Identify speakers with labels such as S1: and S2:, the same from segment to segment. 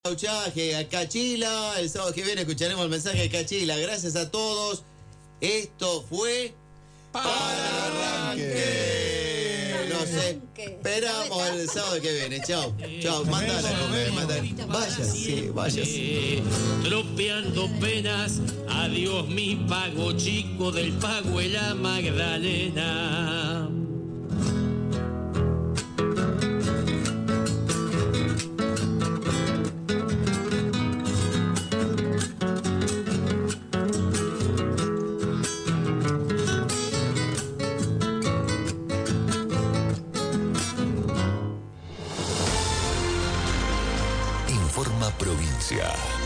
S1: Gauchaje a Cachila. El sábado que viene escucharemos el mensaje de Cachila. Gracias a todos. Esto fue Para Arranque. Nos esperamos el sábado que viene. Chao. Chao. Mándale a comer. Váyase.
S2: Tropeando penas. Adiós mi pago chico del pago de la Magdalena.
S3: Provincia.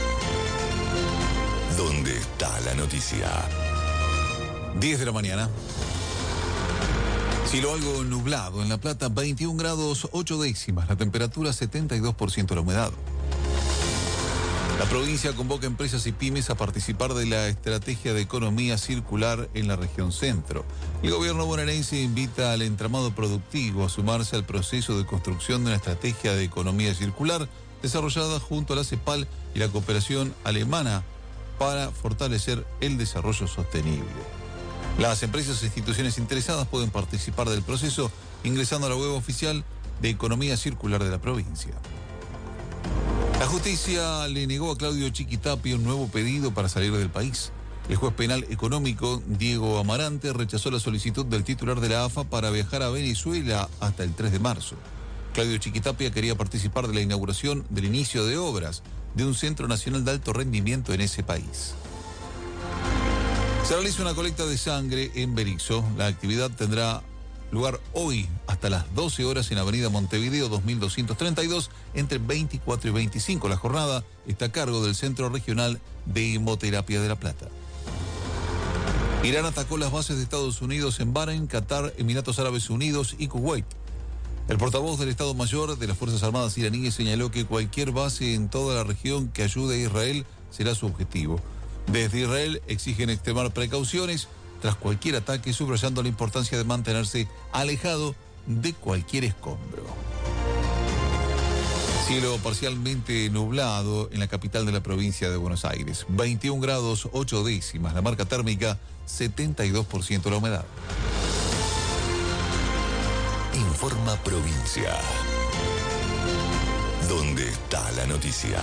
S3: ¿Dónde está la noticia?
S4: 10 de la mañana. Cielo algo nublado. En La Plata, 21 grados 8 décimas. La temperatura, 72% de la humedad. La provincia convoca empresas y pymes a participar de la estrategia de economía circular en la región centro. El gobierno bonaerense invita al entramado productivo a sumarse al proceso de construcción de una estrategia de economía circular desarrollada junto a la CEPAL y la cooperación alemana para fortalecer el desarrollo sostenible. Las empresas e instituciones interesadas pueden participar del proceso ingresando a la web oficial de Economía Circular de la provincia. La justicia le negó a Claudio Chiquitapia un nuevo pedido para salir del país. El juez penal económico, Diego Amarante, rechazó la solicitud del titular de la AFA para viajar a Venezuela hasta el 3 de marzo. Claudio Chiquitapia quería participar de la inauguración del inicio de obras de un Centro Nacional de Alto Rendimiento en ese país. Se realiza una colecta de sangre en Berisso. La actividad tendrá lugar hoy hasta las 12 horas en Avenida Montevideo 2232 entre 24 y 25. La jornada está a cargo del Centro Regional de Hemoterapia de La Plata. Irán atacó las bases de Estados Unidos en Bahrein, Qatar, Emiratos Árabes Unidos y Kuwait. El portavoz del Estado Mayor de las Fuerzas Armadas iraníes señaló que cualquier base en toda la región que ayude a Israel será su objetivo. Desde Israel exigen extremar precauciones tras cualquier ataque, subrayando la importancia de mantenerse alejado de cualquier escombro. Cielo parcialmente nublado en la capital de la provincia de Buenos Aires. 21 grados 8 décimas. La marca térmica, 72% de la humedad.
S3: Informa Provincia. ¿Dónde está la noticia?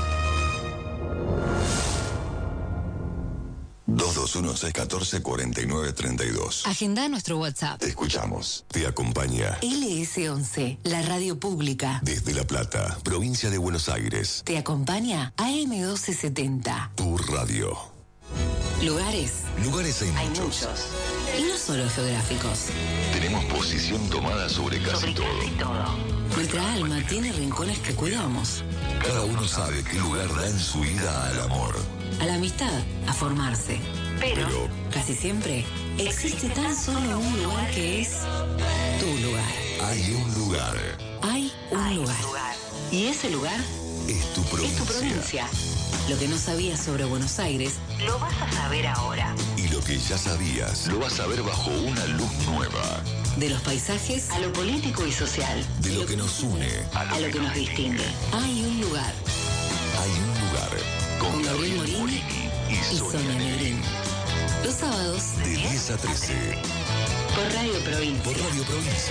S3: 221-614-4932.
S5: Agenda nuestro WhatsApp.
S3: Te escuchamos. Te acompaña
S5: LS11, la radio pública.
S3: Desde La Plata, provincia de Buenos Aires.
S5: Te acompaña AM1270.
S3: Tu radio.
S5: Lugares
S3: Hay muchos.
S5: Y no solo geográficos.
S3: Tenemos posición tomada sobre casi todo.
S5: Nuestra alma tiene rincones que cuidamos.
S3: Cada uno sabe qué lugar da en su vida al amor.
S5: A la amistad, a formarse. Pero casi siempre existe tan solo un lugar que es tu lugar.
S3: Hay un lugar.
S5: Hay un lugar. Y ese lugar
S3: Es tu provincia.
S5: es tu provincia. Lo que no sabías sobre Buenos Aires, lo vas a saber ahora.
S3: Y lo que ya sabías, lo vas a ver bajo una luz nueva.
S5: De los paisajes a lo político y social.
S3: De lo que nos une
S5: A lo que nos distingue. Hay un lugar.
S3: Hay un lugar.
S5: Con Gabriel Morini
S3: y
S5: y Sonia Negrín. Los sábados
S3: De 10 a 13.
S5: por Radio Provincia.
S3: Por Radio Provincia.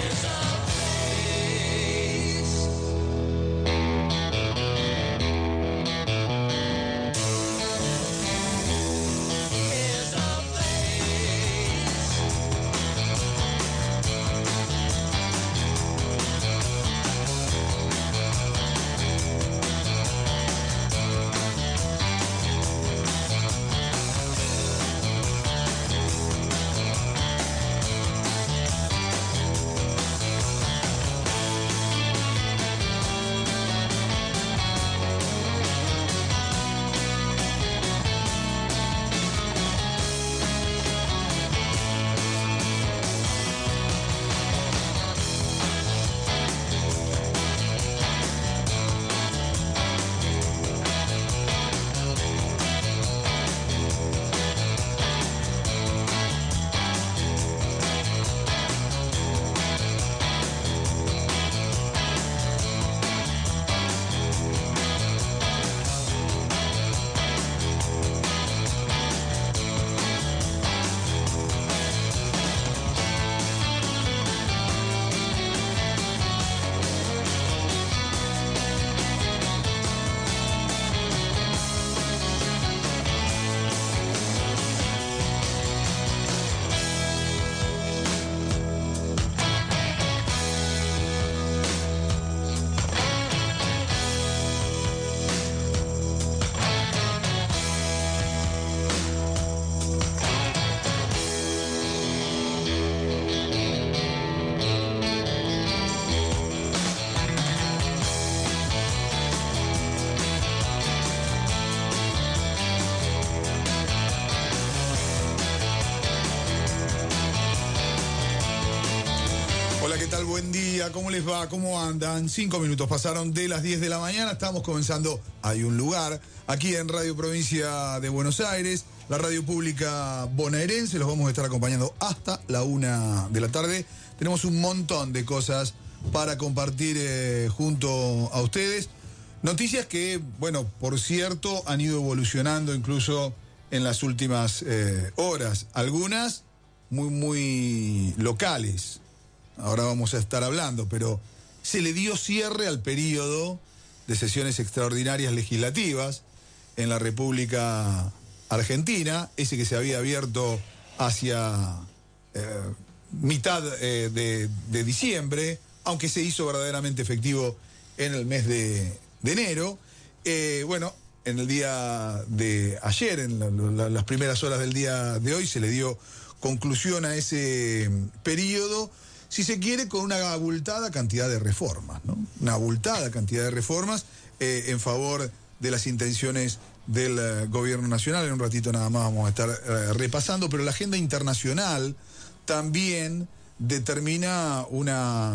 S6: ¿qué tal? Buen día, ¿cómo les va? ¿Cómo andan? 5 minutos pasaron de las 10 de la mañana, estamos comenzando Hay un lugar, aquí en Radio Provincia de Buenos Aires, la radio pública bonaerense, los vamos a estar acompañando hasta la 1 de la tarde. Tenemos un montón de cosas para compartir junto a ustedes. Noticias que, bueno, por cierto, han ido evolucionando incluso en las últimas horas. Algunas muy locales. Ahora vamos a estar hablando, pero se le dio cierre al periodo de sesiones extraordinarias legislativas en la República Argentina, ese que se había abierto hacia mitad de diciembre, aunque se hizo verdaderamente efectivo en el mes de enero. Bueno, en el día de ayer, en las primeras horas del día de hoy, se le dio conclusión a ese periodo, si se quiere, con una abultada cantidad de reformas, ¿no? Una abultada cantidad de reformas en favor de las intenciones del gobierno nacional. En un ratito nada más vamos a estar repasando, pero la agenda internacional también determina un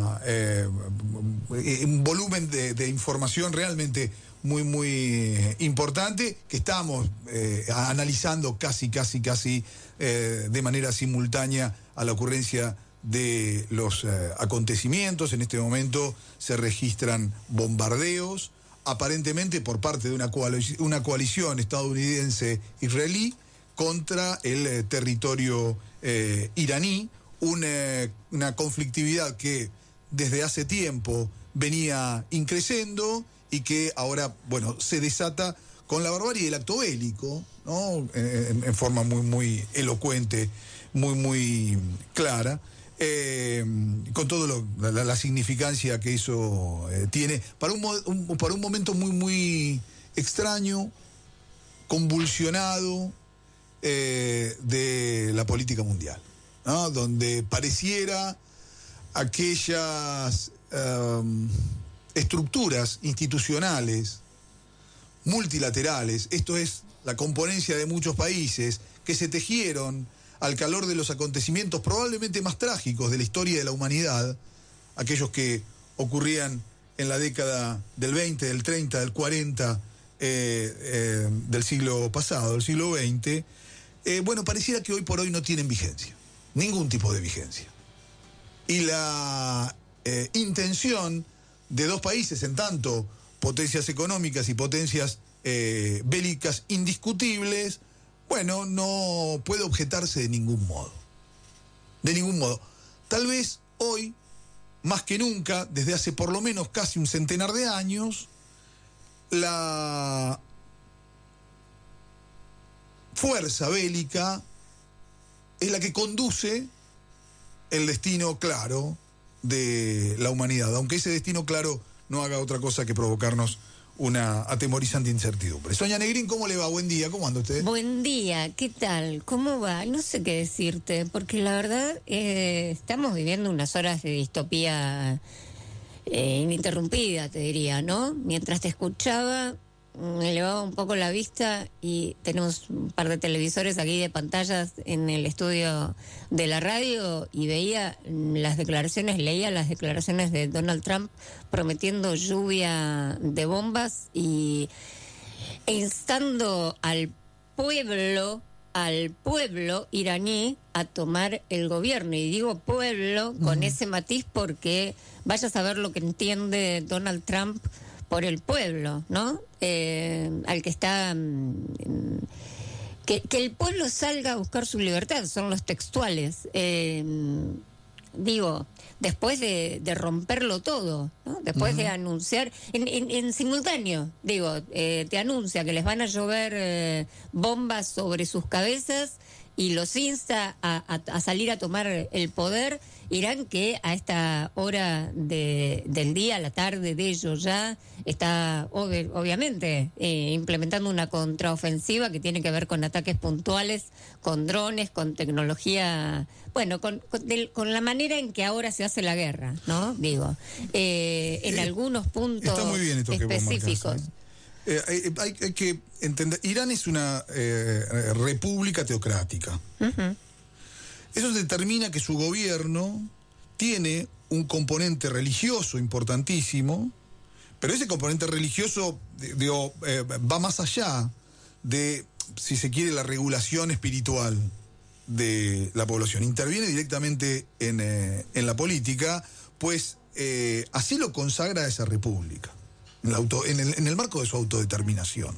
S6: volumen de información realmente muy importante, que estamos analizando casi de manera simultánea a la ocurrencia de los acontecimientos. En este momento se registran bombardeos, aparentemente por parte de una coalición estadounidense-israelí contra el territorio iraní, una conflictividad que desde hace tiempo venía increciendo y que ahora, bueno, se desata con la barbarie del acto bélico, ¿no? En forma muy elocuente, muy clara, con todo la significancia que eso tiene para un momento muy extraño, convulsionado de la política mundial, ¿no? Donde pareciera aquellas estructuras institucionales multilaterales, esto es, la componencia de muchos países que se tejieron al calor de los acontecimientos probablemente más trágicos de la historia de la humanidad, aquellos que ocurrían en la década del 20, del 30, del 40, del siglo pasado, del siglo XX, bueno, pareciera que hoy por hoy no tienen vigencia, ningún tipo de vigencia. Y la intención de dos países, en tanto potencias económicas y potencias bélicas indiscutibles, bueno, no puede objetarse de ningún modo. De ningún modo. Tal vez hoy, más que nunca, desde hace por lo menos casi un centenar de años, la fuerza bélica es la que conduce el destino claro de la humanidad, aunque ese destino claro no haga otra cosa que provocarnos una atemorizante incertidumbre. Sonia Negrín, ¿cómo le va? Buen día, ¿cómo anda usted?
S7: Buen día, ¿qué tal? ¿Cómo va? No sé qué decirte, porque la verdad estamos viviendo unas horas de distopía ininterrumpida, te diría, ¿no? Mientras te escuchaba, me elevaba un poco la vista y tenemos un par de televisores aquí de pantallas en el estudio de la radio y leía las declaraciones de Donald Trump prometiendo lluvia de bombas e instando al pueblo iraní a tomar el gobierno. Y digo pueblo con ese matiz porque vaya a saber lo que entiende Donald Trump por el pueblo, ¿no? Al que está... que el pueblo salga a buscar su libertad, son los textuales. Digo, después de romperlo todo, ¿no? Después de anunciar, en simultáneo, digo, te anuncia que les van a llover bombas sobre sus cabezas y los insta a salir a tomar el poder. Irán, que a esta hora del día, la tarde de ellos ya, está obviamente implementando una contraofensiva que tiene que ver con ataques puntuales, con drones, con tecnología, bueno, con la manera en que ahora se hace la guerra, ¿no? Digo, en algunos puntos
S6: está muy bien esto
S7: específicos.
S6: Que vos marcás, hay que entender, Irán es una república teocrática. Uh-huh. Eso determina que su gobierno tiene un componente religioso importantísimo, pero ese componente religioso va más allá de, si se quiere, la regulación espiritual de la población. Interviene directamente en la política, pues así lo consagra esa república, en el marco de su autodeterminación.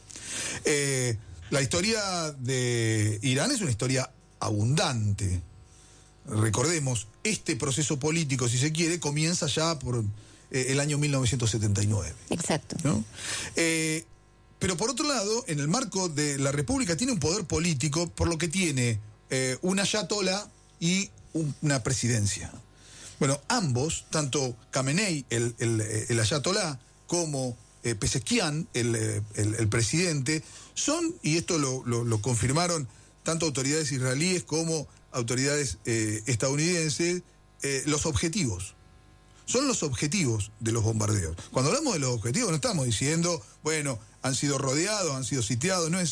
S6: La historia de Irán es una historia abundante. Recordemos, este proceso político, si se quiere, comienza ya por el año 1979.
S7: Exacto.
S6: ¿No? Pero por otro lado, en el marco de la república tiene un poder político, por lo que tiene un ayatolá y una presidencia. Bueno, ambos, tanto Khamenei, el ayatolá, como Pezeshkian, el presidente, son, y esto lo confirmaron tanto autoridades israelíes como autoridades estadounidenses, los objetivos. Son los objetivos de los bombardeos. Cuando hablamos de los objetivos no estamos diciendo, bueno, han sido rodeados, han sido sitiados, no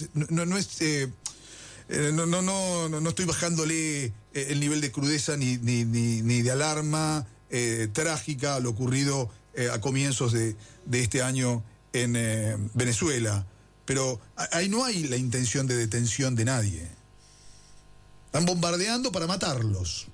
S6: estoy bajándole el nivel de crudeza ni de alarma trágica a lo ocurrido a comienzos de este año en Venezuela. Pero ahí no hay la intención de detención de nadie. Están bombardeando para matarlos.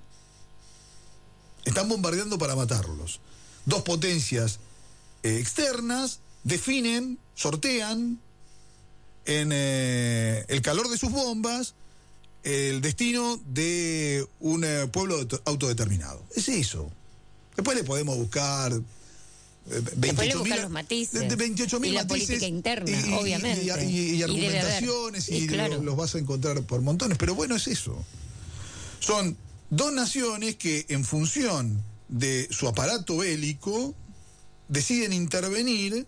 S6: Dos potencias externas definen, sortean en el calor de sus bombas el destino de un pueblo autodeterminado. Es eso. Después le podemos buscar
S7: 28.000 los matices.
S6: De 28.000
S7: y la
S6: matices,
S7: política interna, obviamente.
S6: Y argumentaciones, y
S7: claro,
S6: los vas a encontrar por montones. Pero bueno, es eso. Son dos naciones que, en función de su aparato bélico, deciden intervenir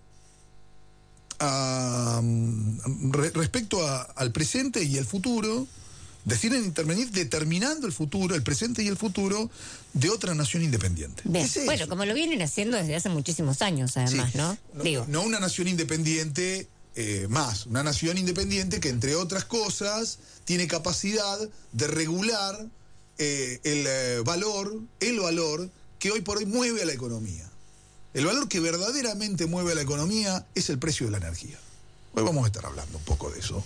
S6: respecto al presente y el futuro. Deciden intervenir determinando el futuro, el presente y el futuro de otra nación independiente.
S7: Bueno, como lo vienen haciendo desde hace muchísimos años, además, sí. ¿No?
S6: No una nación independiente una nación independiente que, entre otras cosas, tiene capacidad de regular el valor que hoy por hoy mueve a la economía. El valor que verdaderamente mueve a la economía es el precio de la energía. Hoy vamos a estar hablando un poco de eso.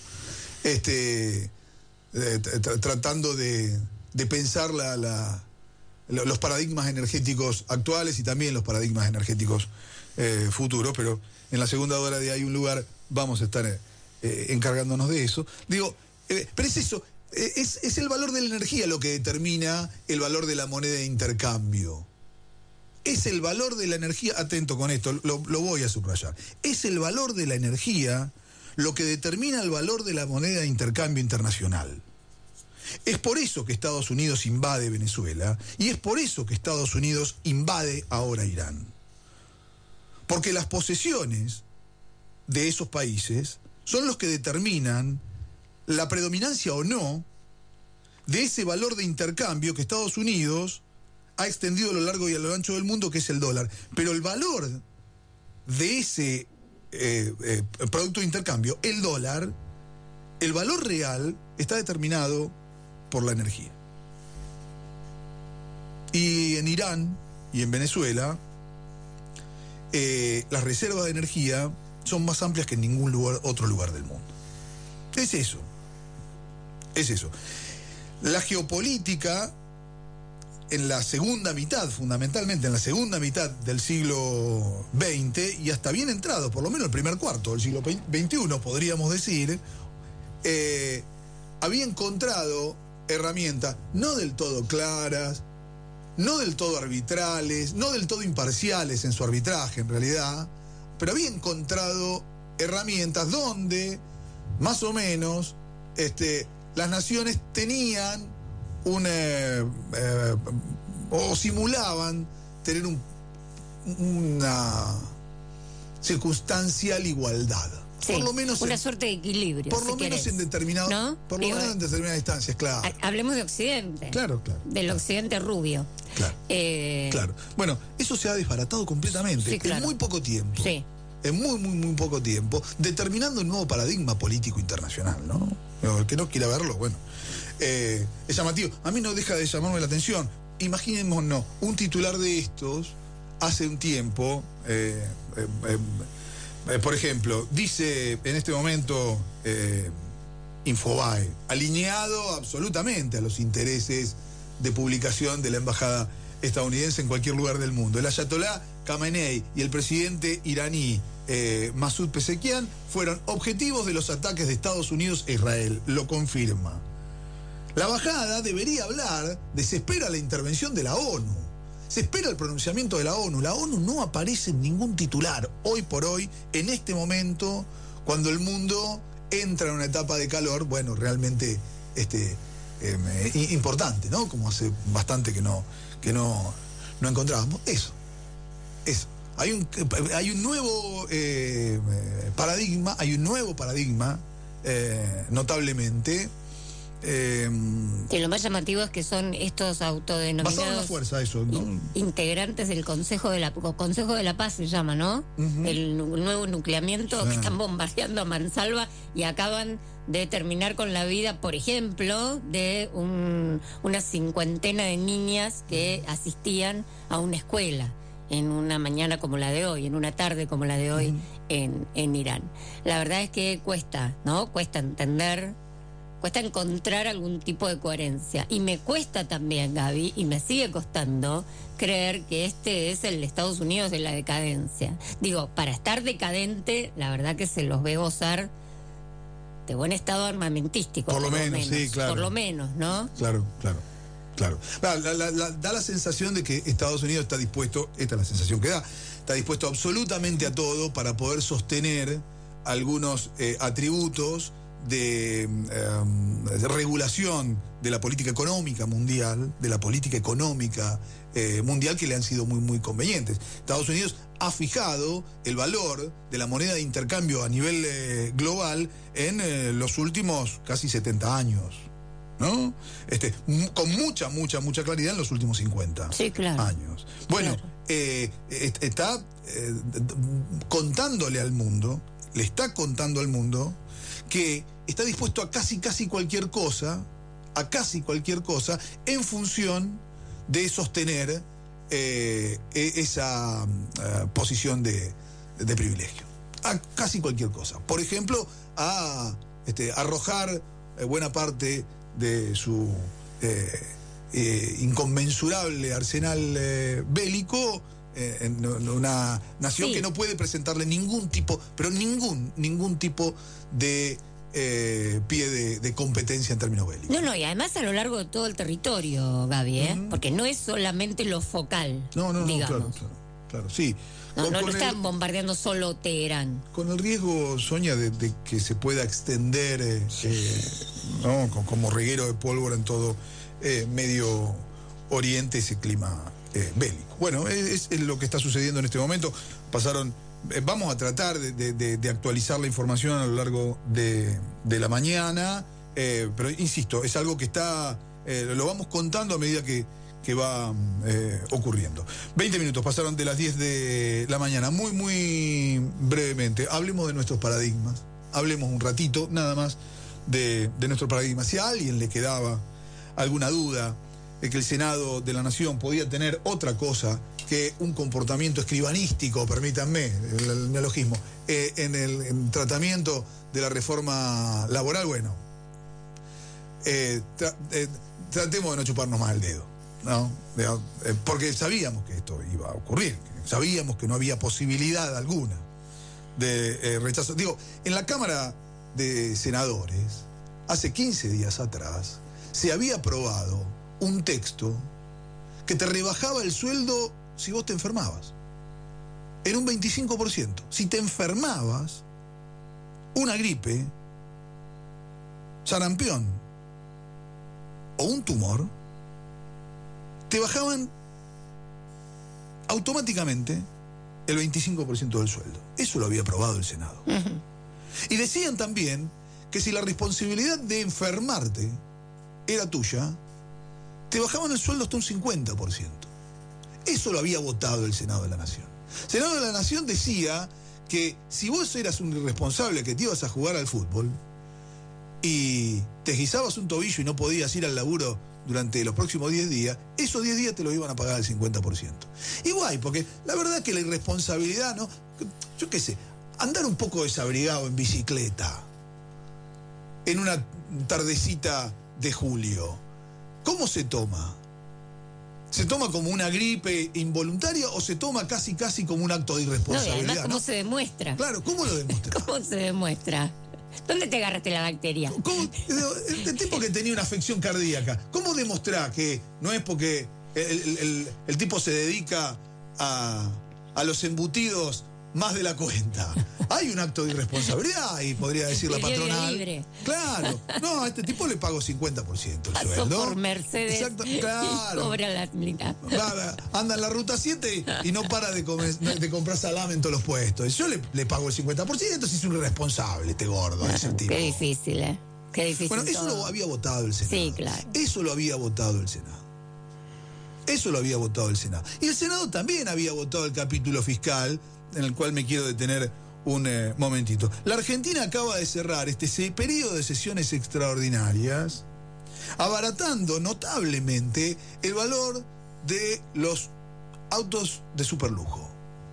S6: Tratando de pensar los paradigmas energéticos actuales y también los paradigmas energéticos futuros, pero en la segunda hora de Hay un lugar vamos a estar encargándonos de eso. Pero es eso, es el valor de la energía lo que determina el valor de la moneda de intercambio. Es el valor de la energía, atento con esto, lo voy a subrayar. Es el valor de la energía lo que determina el valor de la moneda de intercambio internacional. Es por eso que Estados Unidos invade Venezuela y es por eso que Estados Unidos invade ahora Irán. Porque las posesiones de esos países son los que determinan la predominancia o no de ese valor de intercambio que Estados Unidos ha extendido a lo largo y a lo ancho del mundo, que es el dólar. Pero el valor de ese producto de intercambio, el dólar, el valor real está determinado por la energía. Y en Irán y en Venezuela las reservas de energía son más amplias que en ningún otro lugar del mundo. Es eso. La geopolítica en la segunda mitad, fundamentalmente en la segunda mitad del siglo XX y hasta bien entrado, por lo menos el primer cuarto del siglo XXI, podríamos decir, había encontrado herramientas no del todo claras, no del todo arbitrales, no del todo imparciales en su arbitraje en realidad, pero había encontrado herramientas donde más o menos las naciones tenían o simulaban tener una circunstancial igualdad.
S7: Sí, por lo menos una suerte de equilibrio.
S6: Por lo menos en determinado,
S7: ¿no?
S6: Por lo menos en determinadas instancias, claro.
S7: Hablemos de Occidente.
S6: Claro.
S7: Del Occidente rubio.
S6: Claro. Bueno, eso se ha desbaratado completamente.
S7: Sí, claro.
S6: En muy poco tiempo.
S7: Sí.
S6: En muy poco tiempo, determinando un nuevo paradigma político internacional, ¿no? El que no quiera verlo, bueno. Es llamativo. A mí no deja de llamarme la atención. imaginémonos, un titular de estos hace un tiempo, por ejemplo, dice en este momento Infobae, alineado absolutamente a los intereses de publicación de la embajada estadounidense en cualquier lugar del mundo. El ayatolá Khamenei y el presidente iraní Masoud Pezeshkian fueron objetivos de los ataques de Estados Unidos e Israel. Lo confirma. La embajada debería hablar de se espera la intervención de la ONU. Se espera el pronunciamiento de la ONU. La ONU no aparece en ningún titular hoy por hoy, en este momento, cuando el mundo entra en una etapa de calor, bueno, realmente importante, ¿no? Como hace bastante que no encontrábamos. Eso. Hay un nuevo paradigma, notablemente.
S7: Que lo más llamativo es que son estos autodenominados
S6: basado en la fuerza, eso, ¿no?
S7: Integrantes del Consejo de la Paz se llama, ¿no? Uh-huh. El nuevo nucleamiento, sí, que están bombardeando a mansalva y acaban de terminar con la vida, por ejemplo, de una cincuentena de niñas que asistían a una escuela en una mañana como la de hoy, en una tarde como la de hoy, uh-huh, en Irán. La verdad es que cuesta, ¿no? Cuesta entender, cuesta encontrar algún tipo de coherencia. Y me cuesta también, Gaby, y me sigue costando creer que este es el Estados Unidos de la decadencia. Digo, para estar decadente, la verdad que se los ve gozar de buen estado armamentístico.
S6: Por lo menos, sí, claro.
S7: Por lo menos, ¿no?
S6: Claro. Da la sensación de que Estados Unidos está dispuesto, esta es la sensación que da, está dispuesto absolutamente a todo para poder sostener algunos atributos de regulación de la política económica mundial, que le han sido muy, muy convenientes. Estados Unidos ha fijado el valor de la moneda de intercambio a nivel global en los últimos casi 70 años, ¿no? Con mucha claridad en los últimos 50 años. Bueno, claro. Está contándole al mundo, le está contando al mundo que está dispuesto a casi cualquier cosa, en función de sostener esa posición de privilegio. A casi cualquier cosa. Por ejemplo, a arrojar buena parte de su inconmensurable arsenal bélico en una nación, sí, que no puede presentarle ningún tipo de pie de competencia en términos bélicos.
S7: No, y además a lo largo de todo el territorio, Gaby, uh-huh, porque no es solamente lo focal, digamos.
S6: Claro, sí.
S7: No están bombardeando solo Teherán.
S6: Con el riesgo, Sonia, de que se pueda extender como reguero de pólvora en todo Medio Oriente ese clima bélico. Bueno, es lo que está sucediendo en este momento. Vamos a tratar de actualizar la información a lo largo de la mañana, pero insisto, es algo que lo vamos contando a medida que va ocurriendo. 20 minutos pasaron de las 10 de la mañana. Muy, muy brevemente, hablemos de nuestros paradigmas. Hablemos un ratito, nada más, de nuestros paradigmas. Si a alguien le quedaba alguna duda de que el Senado de la Nación podía tener otra cosa que un comportamiento escribanístico, permítanme el neologismo, en el tratamiento de la reforma laboral, bueno, tratemos de no chuparnos más el dedo, ¿no? Porque sabíamos que esto iba a ocurrir, sabíamos que no había posibilidad alguna de rechazo. Digo, en la Cámara de Senadores, hace 15 días atrás, se había aprobado un texto que te rebajaba el sueldo si vos te enfermabas. En un 25%. Si te enfermabas, una gripe, sarampión o un tumor, te bajaban automáticamente el 25% del sueldo. Eso lo había aprobado el Senado. Uh-huh. Y decían también que si la responsabilidad de enfermarte era tuya, te bajaban el sueldo hasta un 50%. Eso lo había votado el Senado de la Nación. El Senado de la Nación decía que si vos eras un irresponsable que te ibas a jugar al fútbol y te guisabas un tobillo y no podías ir al laburo durante los próximos 10 días, esos 10 días te lo iban a pagar al 50%. Y guay, porque la verdad que la irresponsabilidad, ¿no? Yo qué sé, andar un poco desabrigado en bicicleta, en una tardecita de julio, ¿cómo se toma? ¿Se toma como una gripe involuntaria o se toma casi como un acto de irresponsabilidad?
S7: No, y además, ¿cómo se demuestra?
S6: Claro, ¿cómo lo demuestra?
S7: ¿Cómo se demuestra? ¿Dónde te agarraste la bacteria?
S6: El tipo que tenía una afección cardíaca, ¿cómo demostrá que no es porque el tipo se dedica a los embutidos más de la cuenta? Hay un acto de irresponsabilidad y podría decir la patronal.
S7: Libre.
S6: Claro. No, a este tipo le pago 50% el
S7: Pasó
S6: sueldo.
S7: por Mercedes.
S6: Exacto, claro.
S7: Y cobra la mitad.
S6: Anda en la ruta 7 y no para de comprar salame en todos los puestos. Yo le pago el 50%, si es un irresponsable este gordo, ese tipo.
S7: Qué difícil, ¿eh? Qué difícil.
S6: Bueno, eso
S7: todo.
S6: lo había votado el Senado.
S7: Sí, claro.
S6: Eso lo había votado el Senado. Eso lo había votado el Senado. Y el Senado también había votado el capítulo fiscal, en el cual me quiero detener un momentito. La Argentina acaba de cerrar este periodo de sesiones extraordinarias, abaratando notablemente el valor de los autos de superlujo.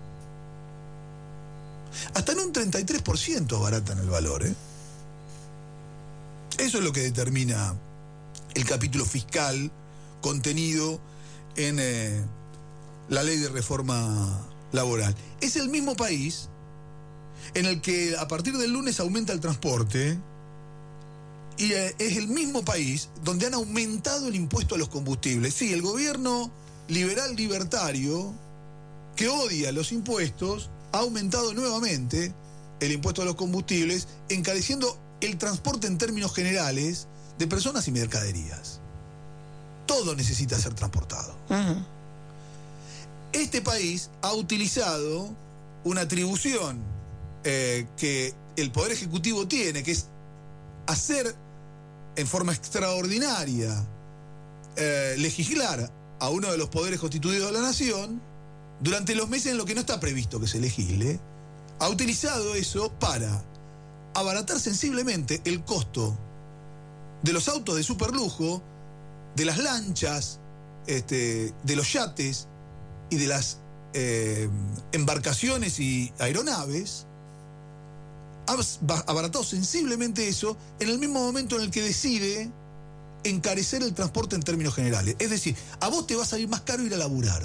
S6: Hasta en un 33% abaratan el valor, ¿eh? Eso es lo que determina el capítulo fiscal contenido en la ley de reforma laboral. Es el mismo país en el que a partir del lunes aumenta el transporte y es el mismo país donde han aumentado el impuesto a los combustibles. Sí, el gobierno liberal libertario que odia los impuestos ha aumentado nuevamente el impuesto a los combustibles, encareciendo el transporte en términos generales de personas y mercaderías. Todo necesita ser transportado.
S7: Uh-huh.
S6: Este país ha utilizado una atribución que el Poder Ejecutivo tiene, que es hacer en forma extraordinaria, legislar a uno de los poderes constituidos de la nación durante los meses en los que no está previsto que se legisle. Ha utilizado eso para abaratar sensiblemente el costo de los autos de superlujo, de las lanchas, de los yates y de las embarcaciones y aeronaves. Ha abaratado sensiblemente eso en el mismo momento en el que decide encarecer el transporte en términos generales. Es decir, a vos te va a salir más caro ir a laburar.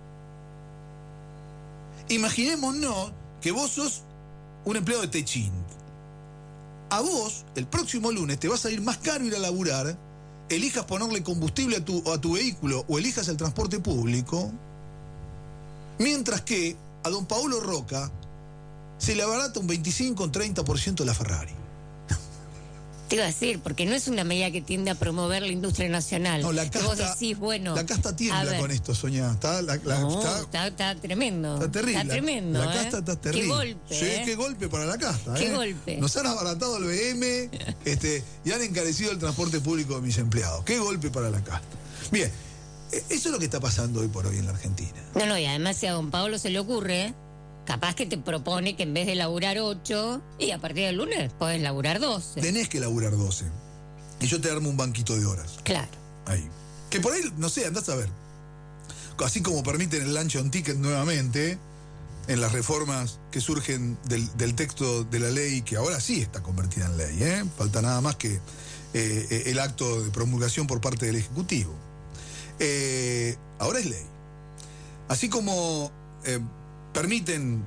S6: Imaginémonos que vos sos un empleado de Techint. A vos, el próximo lunes, te va a salir más caro ir a laburar, elijas ponerle combustible a tu vehículo o elijas el transporte público, mientras que a don Paolo Roca se le abarata un 25 o 30% la Ferrari.
S7: Te iba a decir, porque no es una medida que tiende a promover la industria nacional.
S6: No, la casta,
S7: vos decís, bueno,
S6: la casta tiembla con esto, Soñá. Está
S7: tremendo.
S6: Está terrible.
S7: Está tremendo.
S6: La casta está terrible.
S7: Qué golpe.
S6: Sí, qué golpe para la casta.
S7: Qué golpe.
S6: Nos han abaratado el BM y han encarecido el transporte público de mis empleados. Qué golpe para la casta. Bien, eso es lo que está pasando hoy por hoy en la Argentina.
S7: No, y además si a don Pablo se le ocurre, capaz que te propone que en vez de laburar 8, y a partir del lunes podés laburar 12.
S6: Tenés que laburar 12. Y yo te armo un banquito de horas.
S7: Claro.
S6: Ahí. Que por ahí, no sé, andás a ver. Así como permiten el lunch on ticket nuevamente, en las reformas que surgen del texto de la ley, que ahora sí está convertida en ley, ¿eh? Falta nada más que el acto de promulgación por parte del Ejecutivo. Ahora es ley. Así como permiten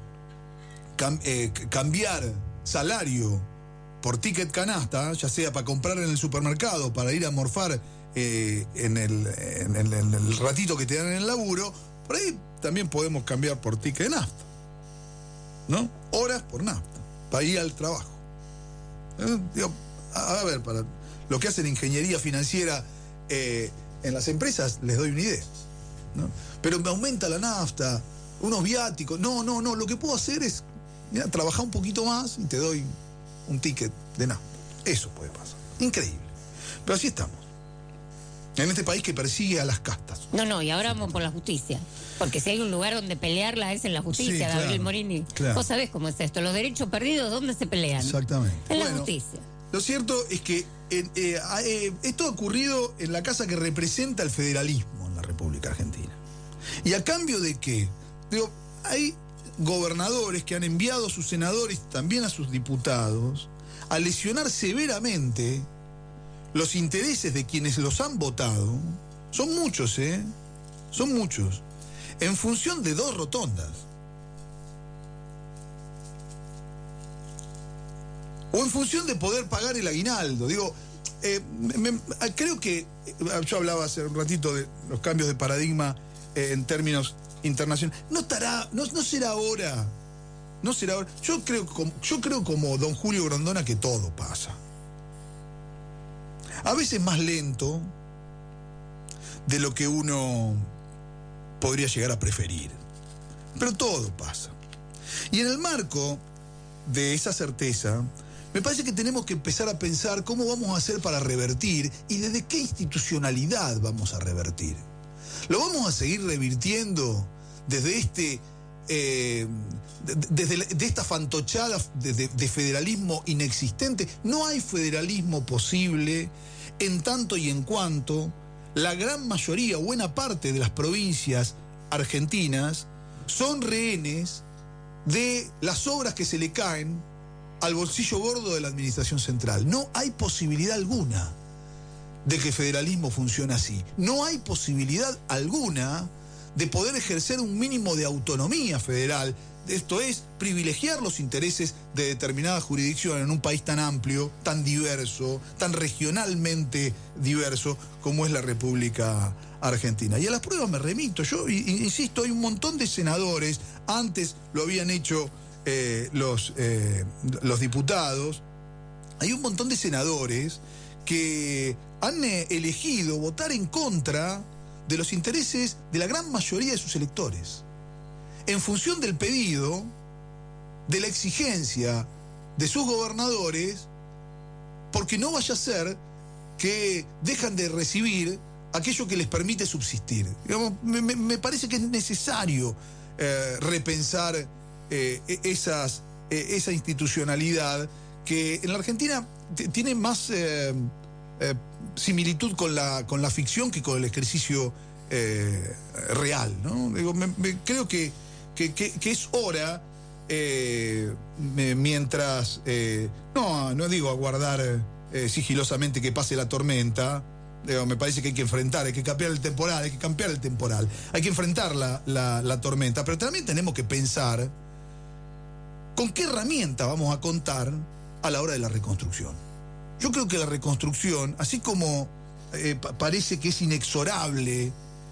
S6: cambiar salario por ticket canasta, ya sea para comprar en el supermercado, para ir a morfar en el ratito que te dan en el laburo, por ahí también podemos cambiar por ticket de nafta, ¿no? Horas por nafta, para ir al trabajo. Digo, a ver, para lo que hacen ingeniería financiera en las empresas, les doy una idea, ¿no? Pero me aumenta la nafta, unos viáticos. No, lo que puedo hacer es trabajar un poquito más y te doy un ticket de nafta. Eso puede pasar. Increíble. Pero así estamos. En este país que persigue a las castas.
S7: No, y ahora vamos por la justicia. Porque si hay un lugar donde pelearla es en la justicia,
S6: Sí,
S7: Gabriel
S6: claro,
S7: Morini.
S6: claro.
S7: Vos sabés cómo es esto. Los derechos perdidos, ¿dónde se pelean?
S6: Exactamente.
S7: En la justicia.
S6: lo cierto es que esto ha ocurrido en la casa que representa el federalismo en la República Argentina. ¿Y a cambio de qué? Digo, hay gobernadores que han enviado a sus senadores, también a sus diputados, a lesionar severamente los intereses de quienes los han votado. Son muchos, son muchos, en función de 2 rotondas. O en función de poder pagar el aguinaldo. Digo, creo que, yo hablaba hace un ratito de los cambios de paradigma en términos internacionales. No será ahora. Yo creo como don Julio Grondona que todo pasa. A veces más lento de lo que uno podría llegar a preferir. Pero todo pasa. Y en el marco de esa certeza, me parece que tenemos que empezar a pensar cómo vamos a hacer para revertir y desde qué institucionalidad vamos a revertir. ¿Lo vamos a seguir revirtiendo desde de esta fantochada de federalismo inexistente? No hay federalismo posible en tanto y en cuanto la gran mayoría, buena parte de las provincias argentinas son rehenes de las obras que se le caen al bolsillo gordo de la administración central. No hay posibilidad alguna de que el federalismo funcione así. No hay posibilidad alguna de poder ejercer un mínimo de autonomía federal. Esto es, privilegiar los intereses de determinada jurisdicción en un país tan amplio, tan diverso, tan regionalmente diverso como es la República Argentina. Y a las pruebas me remito. Yo insisto, hay un montón de senadores, antes lo habían hecho los diputados, hay un montón de senadores que han elegido votar en contra de los intereses de la gran mayoría de sus electores, en función del pedido, de la exigencia de sus gobernadores, porque no vaya a ser que dejan de recibir aquello que les permite subsistir. Digamos, me parece que es necesario repensar esa institucionalidad que en la Argentina tiene más similitud con la ficción que con el ejercicio real, ¿no? Digo, creo que es hora, mientras no digo aguardar sigilosamente que pase la tormenta. Me parece que hay que enfrentar, hay que cambiar el temporal, hay que enfrentar la tormenta, pero también tenemos que pensar con qué herramienta vamos a contar a la hora de la reconstrucción. Yo creo que la reconstrucción, así como parece que es inexorable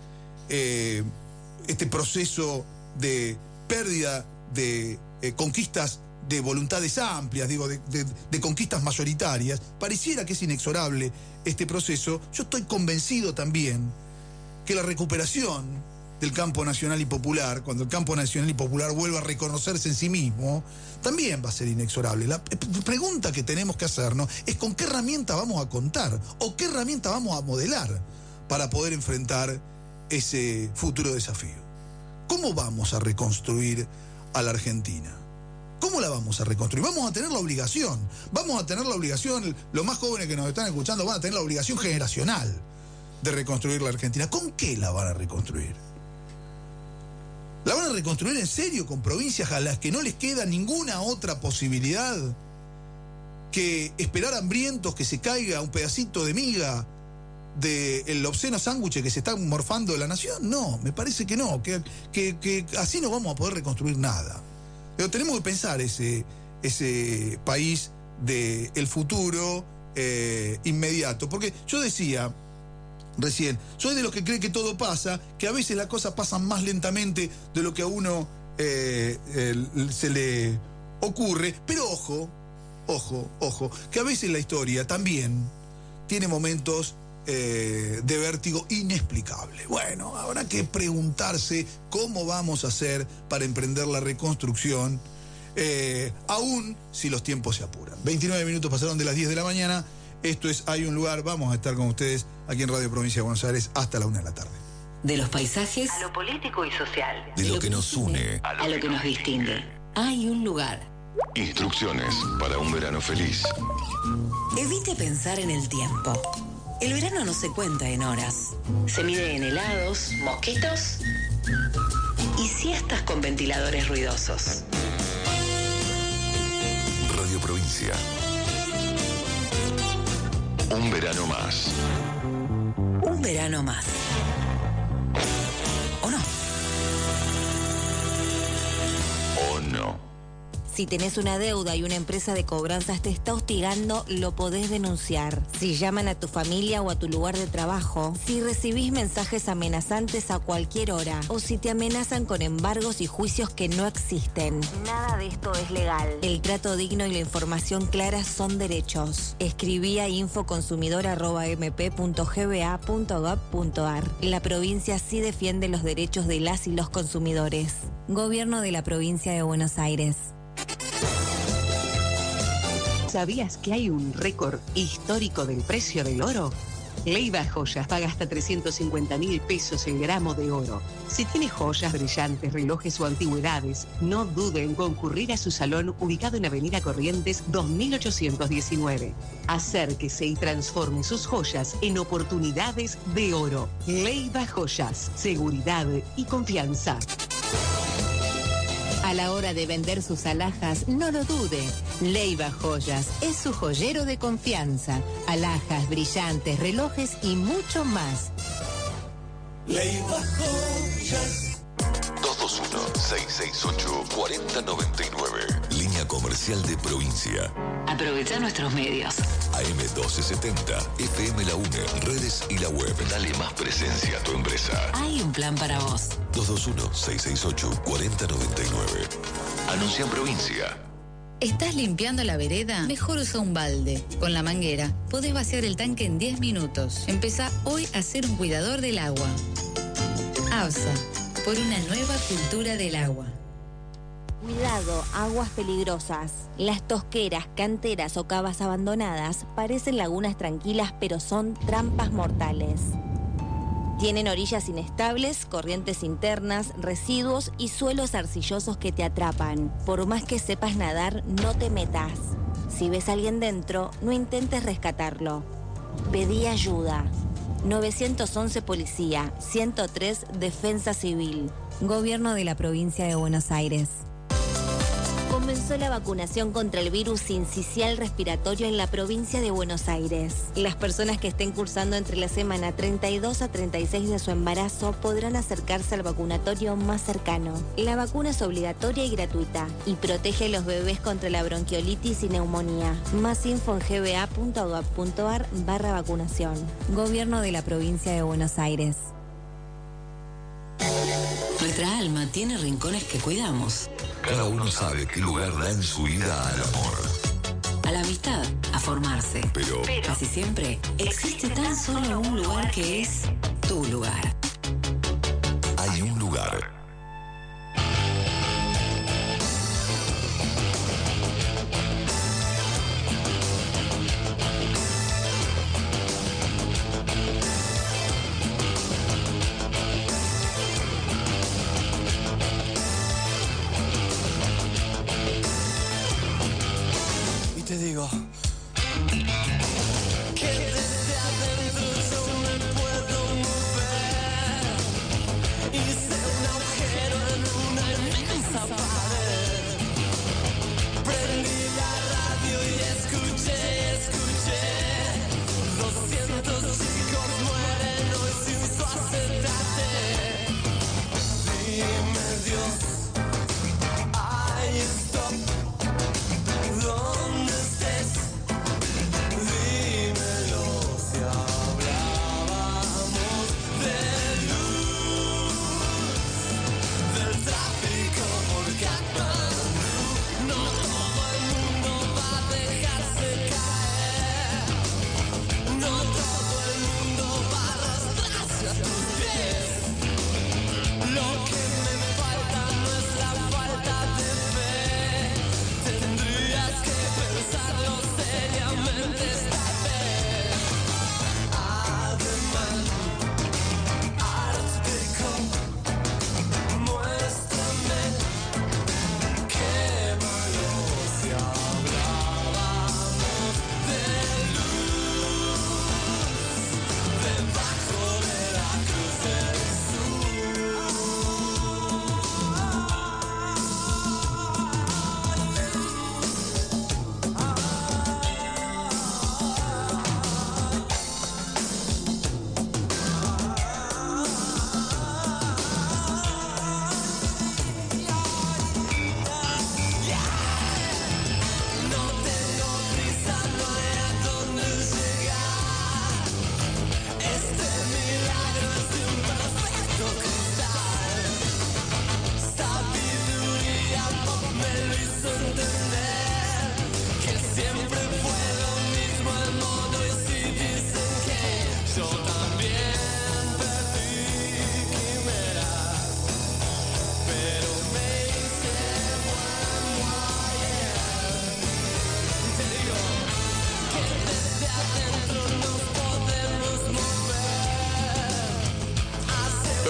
S6: este proceso de pérdida de conquistas de voluntades amplias, digo, de conquistas mayoritarias, pareciera que es inexorable este proceso. Yo estoy convencido también que la recuperación del campo nacional y popular, cuando el campo nacional y popular vuelva a reconocerse en sí mismo, también va a ser inexorable. La pregunta que tenemos que hacernos es con qué herramienta vamos a contar o qué herramienta vamos a modelar para poder enfrentar ese futuro desafío. ¿Cómo vamos a reconstruir a la Argentina? ¿Cómo la vamos a reconstruir? Vamos a tener la obligación, los más jóvenes que nos están escuchando van a tener la obligación generacional de reconstruir la Argentina. ¿Con qué la van a reconstruir? ¿La van a reconstruir en serio con provincias a las que no les queda ninguna otra posibilidad que esperar hambrientos que se caiga un pedacito de miga del obsceno sándwich que se está morfando de la nación? No, me parece que no, que así no vamos a poder reconstruir nada. Pero tenemos que pensar ese país del futuro inmediato. Porque yo decía recién, soy de los que cree que todo pasa, que a veces las cosas pasan más lentamente de lo que a uno se le ocurre. Pero ojo, que a veces la historia también tiene momentos de vértigo inexplicable. Bueno, habrá que preguntarse cómo vamos a hacer para emprender la reconstrucción, aún si los tiempos se apuran. 29 minutos pasaron de las 10 de la mañana. Esto es Hay un lugar. Vamos a estar con ustedes aquí en Radio Provincia de Buenos Aires hasta la 1 de la tarde.
S5: De los paisajes
S8: a lo político y social.
S3: De lo que nos une
S5: a lo que nos distingue. Hay un lugar.
S3: Instrucciones para un verano feliz.
S5: Evite pensar en el tiempo. El verano no se cuenta en horas. Se mide en helados, mosquitos y siestas con ventiladores ruidosos.
S3: Radio Provincia. Un verano más.
S5: Un verano más. ¿O no?
S3: ¿O no?
S8: Si tenés una deuda y una empresa de cobranzas te está hostigando, lo podés denunciar. Si llaman a tu familia o a tu lugar de trabajo, si recibís mensajes amenazantes a cualquier hora o si te amenazan con embargos y juicios que no existen. Nada de esto es legal. El trato digno y la información clara son derechos. Escribí a infoconsumidor@mp.gba.gov.ar. La provincia sí defiende los derechos de las y los consumidores. Gobierno de la Provincia de Buenos Aires.
S9: ¿Sabías que hay un récord histórico del precio del oro? Leiva Joyas paga hasta 350.000 pesos el gramo de oro. Si tiene joyas, brillantes, relojes o antigüedades, no dude en concurrir a su salón ubicado en Avenida Corrientes 2819. Acérquese y transforme sus joyas en oportunidades de oro. Leiva Joyas, seguridad y confianza. A la hora de vender sus alhajas, no lo dude. Leiva Joyas es su joyero de confianza. Alhajas, brillantes, relojes y mucho más.
S3: Leiva Joyas. 221-668-4099. Línea comercial de provincia.
S5: Aprovecha nuestros medios.
S3: AM1270, FM La UNE, redes y la web. Dale más presencia a tu empresa.
S5: Hay un plan para vos.
S3: 221-668-4099. Anuncia en provincia.
S10: ¿Estás limpiando la vereda? Mejor usa un balde. Con la manguera podés vaciar el tanque en 10 minutos. Empezá hoy a ser un cuidador del agua. ABSA, por una nueva cultura del agua.
S8: Cuidado, aguas peligrosas. Las tosqueras, canteras o cavas abandonadas parecen lagunas tranquilas, pero son trampas mortales. Tienen orillas inestables, corrientes internas, residuos y suelos arcillosos que te atrapan. Por más que sepas nadar, no te metas. Si ves a alguien dentro, no intentes rescatarlo. Pedí ayuda. 911 Policía, 103 Defensa Civil. Gobierno de la Provincia de Buenos Aires. Comenzó la vacunación contra el virus sincicial respiratorio en la provincia de Buenos Aires. Las personas que estén cursando entre la semana 32 a 36 de su embarazo podrán acercarse al vacunatorio más cercano. La vacuna es obligatoria y gratuita y protege a los bebés contra la bronquiolitis y neumonía. Más info en gba.gov.ar/vacunación. Gobierno de la Provincia de Buenos Aires.
S5: Nuestra alma tiene rincones que cuidamos.
S3: Cada uno sabe qué lugar da en su vida al amor.
S5: A la amistad, a formarse.
S3: Pero
S5: casi siempre existe tan solo un lugar que es tu lugar.
S3: hay un lugar.
S11: Te digo
S12: que desde adentro yo me puedo mover y ser un agujero en una inmensa pared. Prendí la radio y escuché 200 chicos mueren hoy sin su acetato. Dime Dios, ahí stop. ¿Dónde estés? Dímelo si hablas.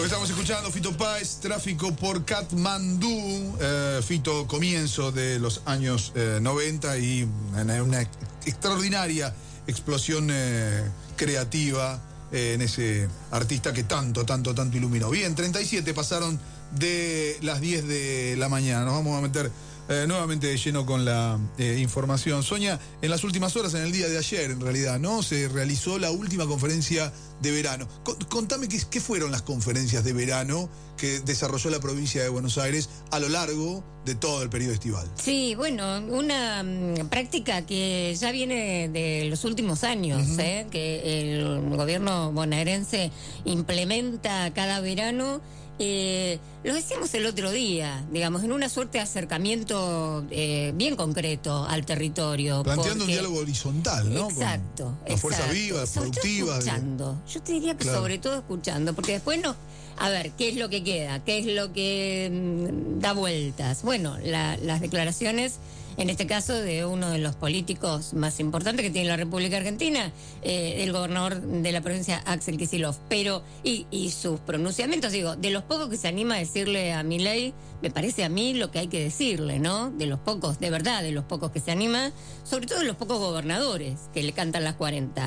S6: que estamos escuchando, Fito Páez, Tráfico por Katmandú. Fito, comienzo de los años 90 y una extraordinaria explosión creativa en ese artista que tanto iluminó. Bien, 37 pasaron de las 10 de la mañana. Nos vamos a meter nuevamente de lleno con la información. Sonia, en las últimas horas, en el día de ayer, en realidad, ¿no? Se realizó la última conferencia de verano. Contame qué fueron las conferencias de verano que desarrolló la provincia de Buenos Aires a lo largo de todo el periodo estival.
S7: Sí, bueno, una práctica que ya viene de los últimos años, que el gobierno bonaerense implementa cada verano. Lo decíamos el otro día, digamos, en una suerte de acercamiento bien concreto al territorio.
S6: Planteando un diálogo horizontal, ¿no?
S7: Exacto.
S6: Con fuerzas vivas, productivas.
S7: Escuchando. Yo te diría que sobre todo escuchando, porque después a ver, ¿qué es lo que queda? ¿Qué es lo que da vueltas? Bueno, las declaraciones, en este caso, de uno de los políticos más importantes que tiene la República Argentina, el gobernador de la provincia, Axel Kicillof. Pero, y sus pronunciamientos, digo, de los pocos que se anima a decirle a Milei, me parece a mí lo que hay que decirle, ¿no? De los pocos, de verdad, de los pocos que se anima, sobre todo de los pocos gobernadores que le cantan las 40.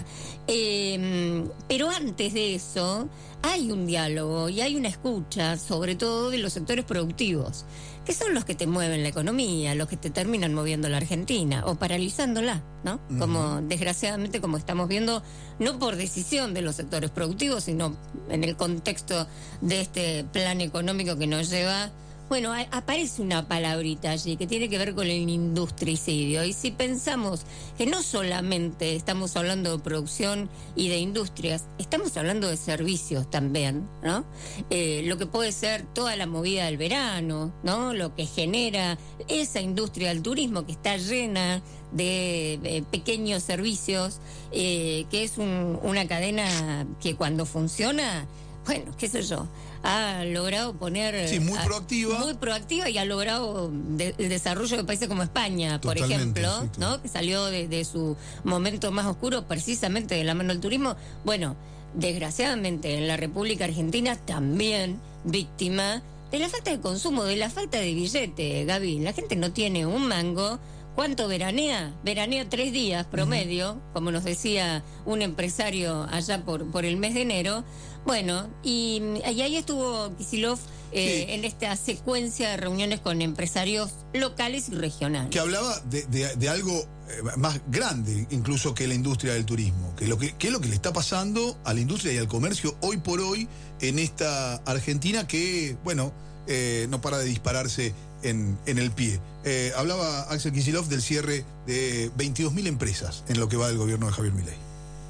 S7: Pero antes de eso, hay un diálogo y hay una escucha, sobre todo de los sectores productivos, que son los que te mueven la economía, los que te terminan moviendo la Argentina o paralizándola, ¿no? Como desgraciadamente, como estamos viendo, no por decisión de los sectores productivos, sino en el contexto de este plan económico que nos lleva. Bueno, aparece una palabrita allí que tiene que ver con el industricidio. Y si pensamos que no solamente estamos hablando de producción y de industrias, estamos hablando de servicios también, ¿no? Lo que puede ser toda la movida del verano, ¿no? Lo que genera esa industria del turismo que está llena de pequeños servicios, que es una cadena que cuando funciona, bueno, qué sé yo, ha logrado poner...
S6: Sí, muy proactiva.
S7: Muy proactiva y ha logrado el desarrollo de países como España, por ejemplo, sí, claro, ¿no? Que salió de su momento más oscuro precisamente de la mano del turismo. Bueno, desgraciadamente en la República Argentina también víctima de la falta de consumo, de la falta de billete, Gaby. La gente no tiene un mango. ¿Cuánto veranea? Veranea 3 días promedio, como nos decía un empresario allá por el mes de enero. Bueno, y ahí estuvo Kicillof en esta secuencia de reuniones con empresarios locales y regionales.
S6: Que hablaba de algo más grande incluso que la industria del turismo, que es lo que le está pasando a la industria y al comercio hoy por hoy en esta Argentina que, bueno, no para de dispararse en el pie. Hablaba Axel Kicillof del cierre de 22.000 empresas en lo que va del gobierno de Javier Milei.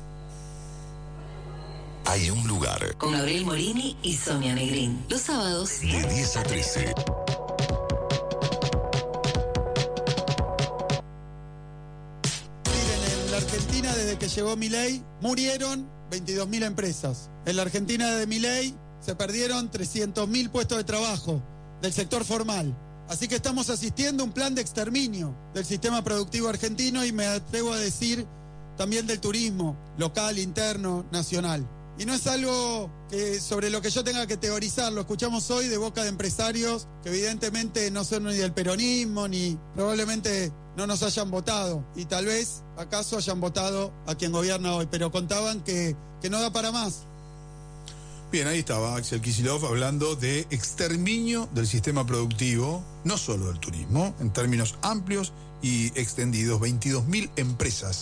S3: Hay un lugar.
S5: Con Gabriel Morini y Sonia Negrín. Los sábados
S3: de 10 a 13.
S11: Miren, en la Argentina, desde que llegó Milei, murieron 22.000 empresas. En la Argentina de Milei se perdieron 300.000 puestos de trabajo del sector formal. Así que estamos asistiendo a un plan de exterminio del sistema productivo argentino y me atrevo a decir también del turismo local, interno, nacional. Y no es algo sobre lo que yo tenga que teorizar, lo escuchamos hoy de boca de empresarios que evidentemente no son ni del peronismo ni probablemente no nos hayan votado y tal vez acaso hayan votado a quien gobierna hoy, pero contaban que no da para más.
S6: Bien, ahí estaba Axel Kicillof hablando de exterminio del sistema productivo, no solo del turismo, en términos amplios y extendidos. 22.000 empresas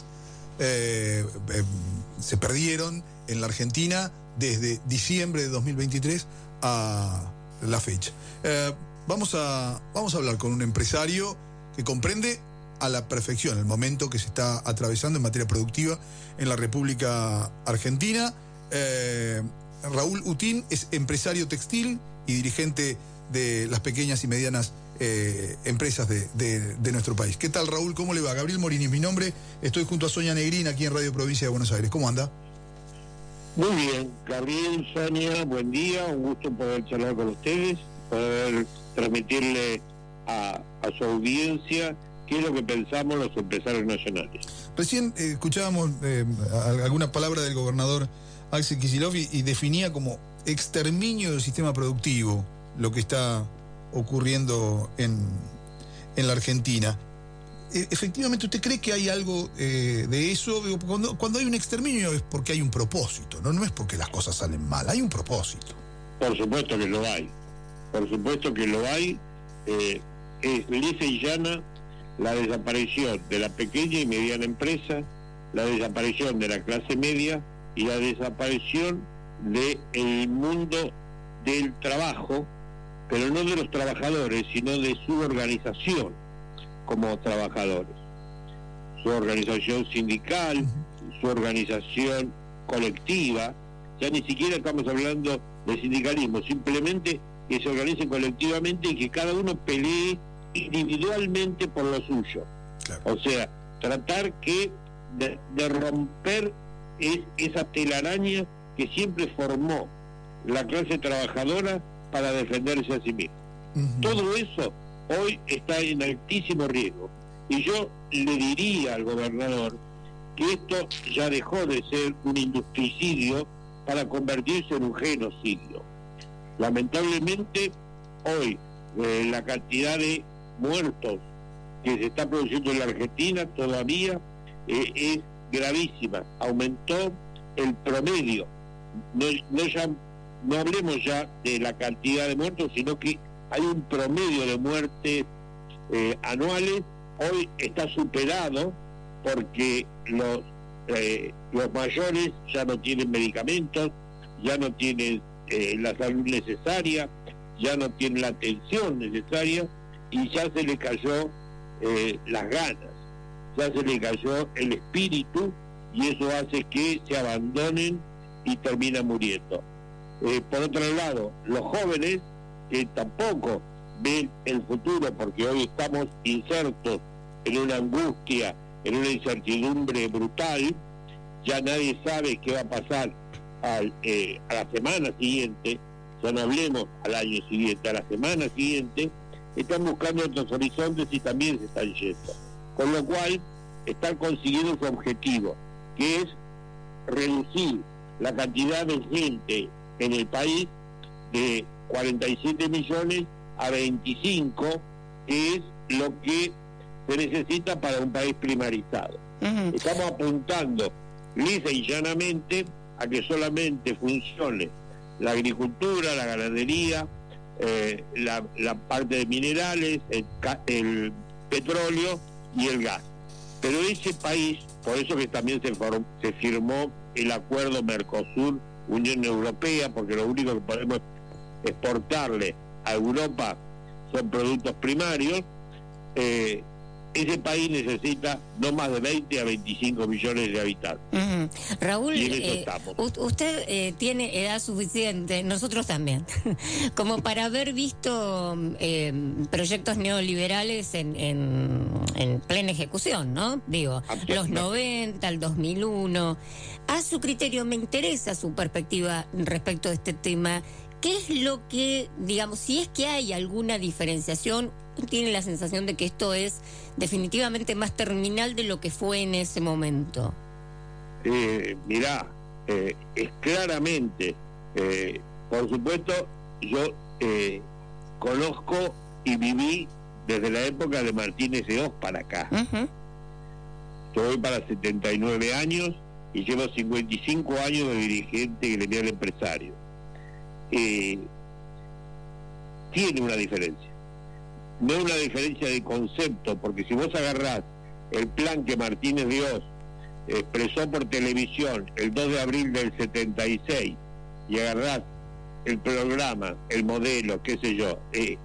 S6: se perdieron en la Argentina desde diciembre de 2023 a la fecha. Vamos a hablar con un empresario que comprende a la perfección el momento que se está atravesando en materia productiva en la República Argentina. Raúl Utín es empresario textil y dirigente de las pequeñas y medianas empresas de nuestro país. ¿Qué tal, Raúl? ¿Cómo le va? Gabriel Morini es mi nombre. Estoy junto a Sonia Negrín aquí en Radio Provincia de Buenos Aires. ¿Cómo anda?
S13: Muy bien, Gabriel, Sonia, buen día, un gusto poder charlar con ustedes, poder transmitirle a su audiencia qué es lo que pensamos los empresarios nacionales.
S6: Recién escuchábamos alguna palabra del gobernador Axel Kicillof y definía como exterminio del sistema productivo lo que está ocurriendo en la Argentina. Efectivamente, ¿usted cree que hay algo de eso? Digo, cuando hay un exterminio es porque hay un propósito, no es porque las cosas salen mal, hay un propósito.
S13: Por supuesto que lo hay, por supuesto que lo hay. Es lisa y llana la desaparición de la pequeña y mediana empresa, la desaparición de la clase media y la desaparición del mundo del trabajo, pero no de los trabajadores, sino de su organización como trabajadores, su organización sindical, su organización colectiva. Ya ni siquiera estamos hablando de sindicalismo, simplemente que se organicen colectivamente y que cada uno pelee individualmente por lo suyo. Claro. O sea, tratar de romper esa telaraña que siempre formó la clase trabajadora para defenderse a sí misma. Todo eso hoy está en altísimo riesgo. Y yo le diría al gobernador que esto ya dejó de ser un industricidio para convertirse en un genocidio. Lamentablemente, hoy la cantidad de muertos que se está produciendo en la Argentina todavía es gravísima. Aumentó el promedio. No hablemos ya de la cantidad de muertos, sino que hay un promedio de muertes anuales. Hoy está superado porque los mayores ya no tienen medicamentos, ya no tienen la salud necesaria, ya no tienen la atención necesaria y ya se le cayó las ganas, ya se le cayó el espíritu y eso hace que se abandonen y terminan muriendo. Por otro lado, los jóvenes que tampoco ven el futuro porque hoy estamos insertos en una angustia, en una incertidumbre brutal, ya nadie sabe qué va a pasar a la semana siguiente, ya no hablemos al año siguiente, a la semana siguiente, están buscando otros horizontes y también se están yendo. Con lo cual, están consiguiendo su objetivo, que es reducir la cantidad de gente en el país de 47 millones a 25, que es lo que se necesita para un país primarizado. Estamos apuntando lisa y llanamente a que solamente funcione la agricultura, la ganadería, la parte de minerales, el petróleo y el gas. Pero ese país, por eso que también se firmó el acuerdo Mercosur-Unión Europea, porque lo único que podemos exportarle a Europa son productos primarios. Ese país necesita no más de 20 a 25 millones de habitantes.
S7: Raúl, usted tiene edad suficiente, nosotros también, como para haber visto proyectos neoliberales en plena ejecución, ¿no? Digo, los 90, el 2001. A su criterio, me interesa su perspectiva respecto de este tema. ¿Qué es lo que, digamos, si es que hay alguna diferenciación, tiene la sensación de que esto es definitivamente más terminal de lo que fue en ese momento?
S13: Mirá, es claramente, por supuesto, yo conozco y viví desde la época de Martínez de Oz para acá. Yo voy para 79 años y llevo 55 años de dirigente gremial empresario. Tiene una diferencia. No es una diferencia de concepto, porque si vos agarrás el plan que Martínez de Oz expresó por televisión el 2 de abril del 76 y agarrás el programa, el modelo, qué sé yo,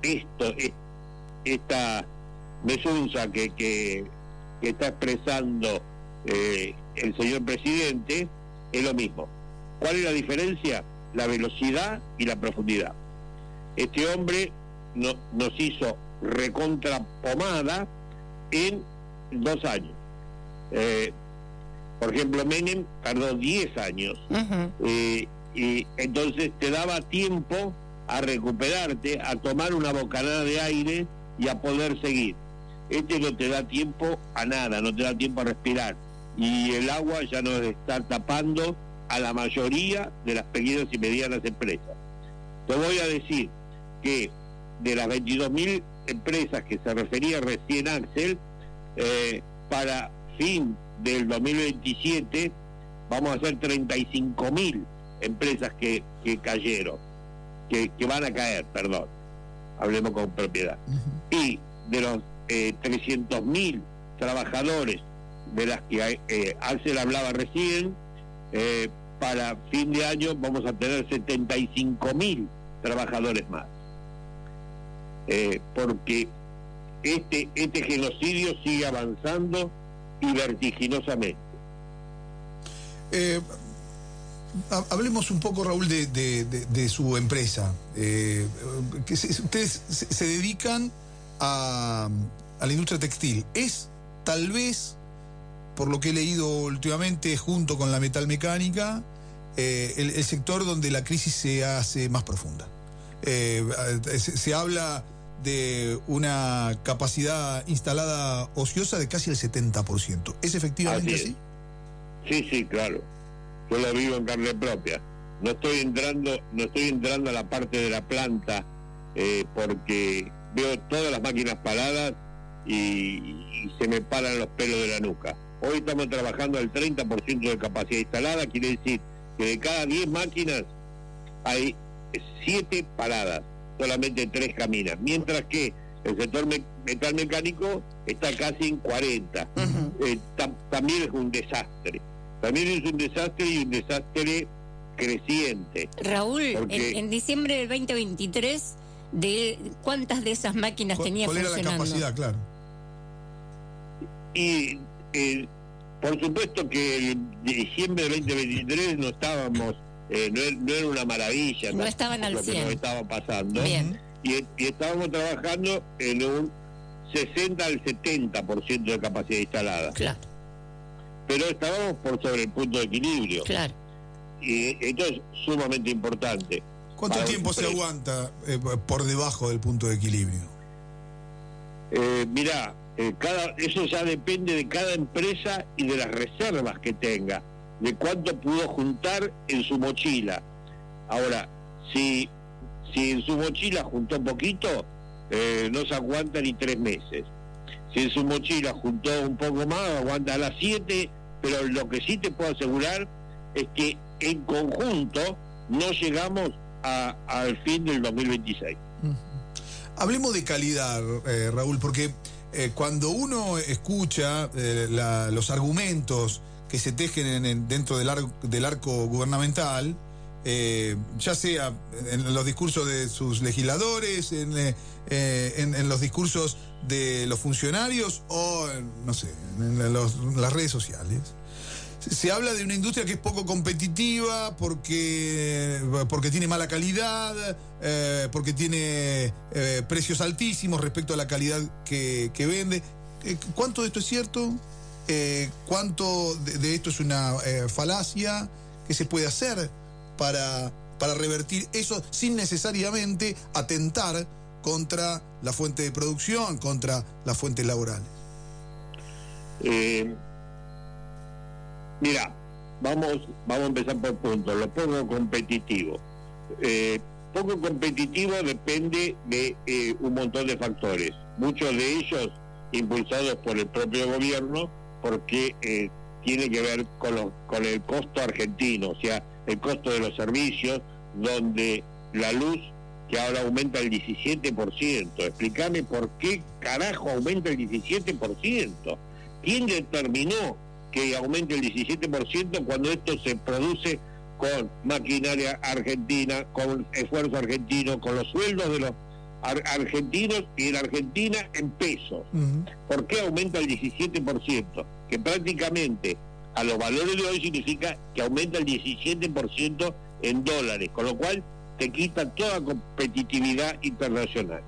S13: esta mesunza que está expresando el señor presidente, es lo mismo. ¿Cuál es la diferencia? La velocidad y la profundidad. Este hombre nos hizo recontra pomada en 2 años. Por ejemplo, Menem tardó 10 años. Y entonces te daba tiempo a recuperarte, a tomar una bocanada de aire y a poder seguir. Este no te da tiempo a nada, no te da tiempo a respirar. Y el agua ya nos está tapando a la mayoría de las pequeñas y medianas empresas. Te voy a decir que de las 22.000 empresas que se refería recién Axel, para fin del 2027 vamos a hacer 35.000 empresas que cayeron, que van a caer, perdón, hablemos con propiedad. Y de los 300.000 trabajadores de las que Axel hablaba recién, para fin de año vamos a tener 75.000 trabajadores más. Porque este genocidio sigue avanzando y vertiginosamente.
S6: Hablemos un poco, Raúl, de su empresa. Ustedes se dedican a la industria textil. Es tal vez, por lo que he leído últimamente, junto con la metalmecánica, el sector donde la crisis se hace más profunda. Se habla de una capacidad instalada ociosa de casi el 70%. ¿Es efectivamente así?
S13: Sí, claro. Yo lo vivo en carne propia. No estoy entrando a la parte de la planta porque veo todas las máquinas paradas y se me paran los pelos de la nuca. Hoy estamos trabajando al 30% de capacidad instalada, quiere decir que de cada 10 máquinas hay 7 paradas, solamente 3 caminan, mientras que el sector metalmecánico está casi en 40. También es un desastre. También es un desastre y un desastre creciente.
S7: Raúl, en diciembre del 2023, ¿cuántas de esas máquinas tenía funcionando?
S6: ¿Cuál era la capacidad, claro?
S13: Y por supuesto que en diciembre del 2023 no estábamos, no era una maravilla.
S7: No estaban al 100.
S13: Lo que nos estaba pasando.
S7: Bien.
S13: Y estábamos trabajando en un 60 al 70% de capacidad instalada.
S7: Claro.
S13: Pero estábamos por sobre el punto de equilibrio.
S7: Claro.
S13: Y esto es sumamente importante.
S6: ¿Cuánto tiempo se aguanta por debajo del punto de equilibrio?
S13: Mirá, eso ya depende de cada empresa y de las reservas que tenga, de cuánto pudo juntar en su mochila. Ahora, si en su mochila juntó poquito, no se aguanta ni 3 meses. Si en su mochila juntó un poco más, aguanta a las 7, pero lo que sí te puedo asegurar es que en conjunto no llegamos al fin del 2026.
S6: Hablemos de calidad, Raúl, porque cuando uno escucha los argumentos que se tejen dentro del arco gubernamental, ya sea en los discursos de sus legisladores, en los discursos de los funcionarios o, no sé, en las redes sociales, se habla de una industria que es poco competitiva porque tiene mala calidad, porque tiene precios altísimos respecto a la calidad que vende. ¿Cuánto de esto es cierto? ¿Cuánto de esto es una falacia? ¿Qué se puede hacer para revertir eso sin necesariamente atentar contra la fuente de producción, contra las fuentes laborales?
S13: Mira, vamos a empezar por puntos. Lo poco competitivo. Poco competitivo depende de un montón de factores, muchos de ellos impulsados por el propio gobierno, porque tiene que ver con el costo argentino, o sea, el costo de los servicios, donde la luz, que ahora aumenta el 17%. Explícame por qué carajo aumenta el 17%. ¿Quién determinó que aumente el 17% cuando esto se produce con maquinaria argentina, con esfuerzo argentino, con los sueldos de los argentinos y en Argentina en pesos? ¿Por qué aumenta el 17%? Que prácticamente a los valores de hoy significa que aumenta el 17% en dólares, con lo cual te quita toda competitividad internacional.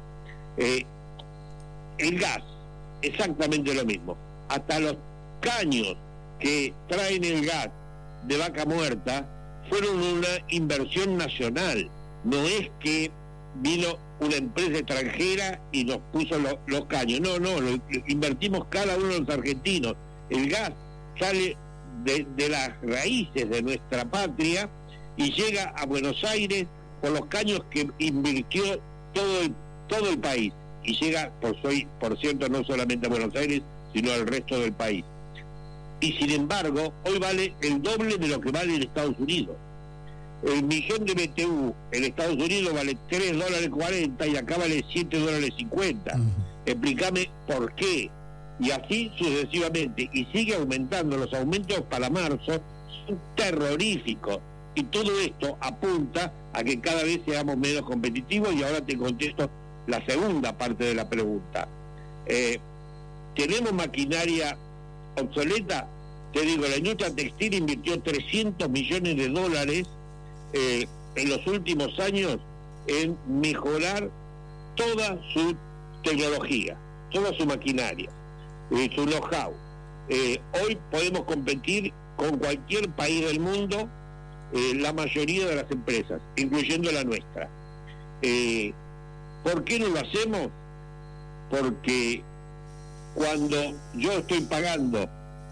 S13: El gas, exactamente lo mismo. Hasta los caños que traen el gas de Vaca Muerta fueron una inversión nacional. No es que vino una empresa extranjera y nos puso los caños. No, lo invertimos cada uno de los argentinos. El gas sale de las raíces de nuestra patria y llega a Buenos Aires por los caños que invirtió todo el país, y llega, por cierto, no solamente a Buenos Aires, sino al resto del país. Y sin embargo, hoy vale el doble de lo que vale en Estados Unidos. El millón de BTU en Estados Unidos vale $3.40 y acá vale $7.50. Explícame por qué. Y así sucesivamente. Y sigue aumentando. Los aumentos para marzo son terroríficos. Y todo esto apunta a que cada vez seamos menos competitivos. Y ahora te contesto la segunda parte de la pregunta. ¿Tenemos maquinaria obsoleta? Te digo, la industria textil invirtió $300 millones en los últimos años en mejorar toda su tecnología, toda su maquinaria, su know-how. Hoy podemos competir con cualquier país del mundo, la mayoría de las empresas, incluyendo la nuestra. ¿Por qué no lo hacemos? Porque cuando yo estoy pagando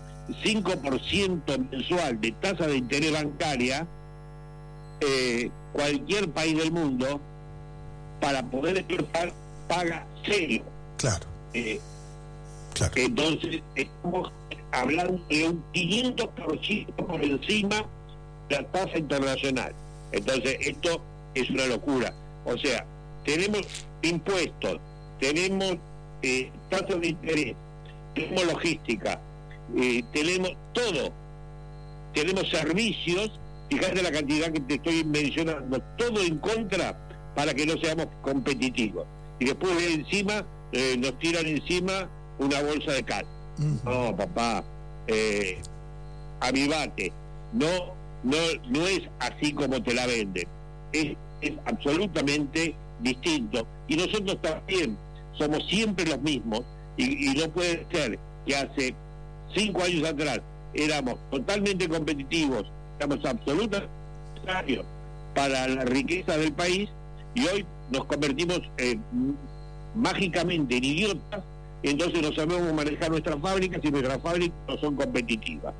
S13: 5% mensual de tasa de interés bancaria, cualquier país del mundo, para poder exportar, paga cero.
S6: Claro.
S13: Entonces, estamos hablando de un 500% por encima de la tasa internacional. Entonces, esto es una locura. O sea, tenemos impuestos, tenemos tasas de interés, tenemos logística, tenemos todo, tenemos servicios. Fíjate la cantidad que te estoy mencionando, todo en contra para que no seamos competitivos. Y después de encima, nos tiran encima una bolsa de cal. No, papá, avivate. No es así como te la venden. Es absolutamente distinto. Y nosotros también somos siempre los mismos. Y no puede ser que hace 5 años atrás éramos totalmente competitivos, estamos absolutamente necesarios para la riqueza del país, y hoy nos convertimos mágicamente en idiotas. Entonces no sabemos manejar nuestras fábricas y nuestras fábricas no son competitivas.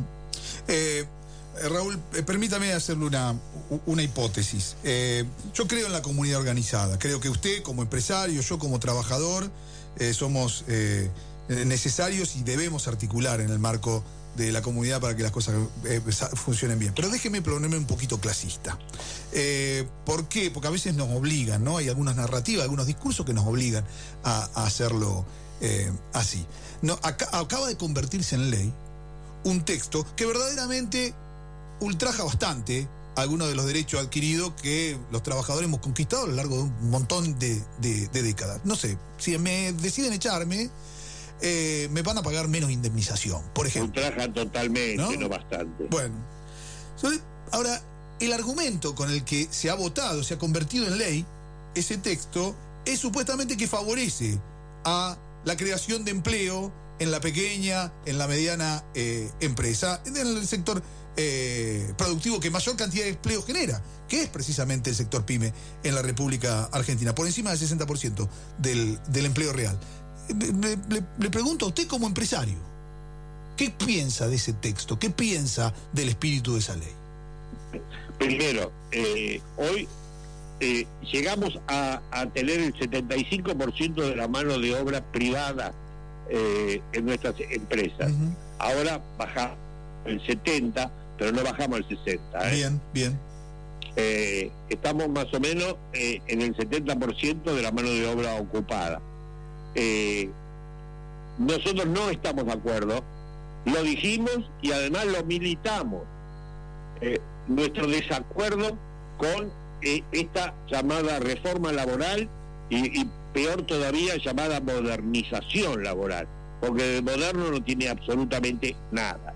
S6: Raúl, permítame hacerle una hipótesis. Yo creo en la comunidad organizada. Creo que usted como empresario, yo como trabajador, somos necesarios y debemos articular en el marco de la comunidad para que las cosas funcionen bien. Pero déjeme ponerme un poquito clasista. ¿Por qué? Porque a veces nos obligan, ¿no? Hay algunas narrativas, algunos discursos que nos obligan a hacerlo así. No, acaba de convertirse en ley un texto que verdaderamente ultraja bastante algunos de los derechos adquiridos que los trabajadores hemos conquistado a lo largo de un montón de décadas. No sé, si me deciden echarme, me van a pagar menos indemnización, por ejemplo.
S13: Ultraja totalmente, no bastante.
S6: Bueno, ahora, el argumento con el que se ha votado, se ha convertido en ley, ese texto, es supuestamente que favorece a la creación de empleo en la pequeña, en la mediana empresa, en el sector productivo que mayor cantidad de empleo genera, que es precisamente el sector pyme en la República Argentina, por encima del 60% del empleo real. Le pregunto a usted como empresario, ¿qué piensa de ese texto? ¿Qué piensa del espíritu de esa ley?
S13: Primero, hoy llegamos a tener el 75% de la mano de obra privada en nuestras empresas. Ahora bajamos el 70%, pero no bajamos al 60%.
S6: Bien.
S13: Estamos más o menos en el 70% de la mano de obra ocupada. Nosotros no estamos de acuerdo, lo dijimos y además lo militamos, nuestro desacuerdo con esta llamada reforma laboral y peor todavía llamada modernización laboral, porque de moderno no tiene absolutamente nada.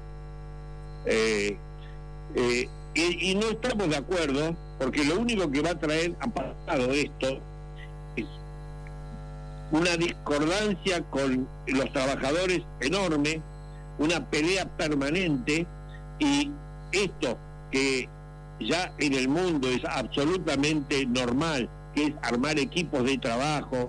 S13: Y no estamos de acuerdo porque lo único que va a traer apartado esto es una discordancia con los trabajadores enorme, una pelea permanente, y esto que ya en el mundo es absolutamente normal, que es armar equipos de trabajo,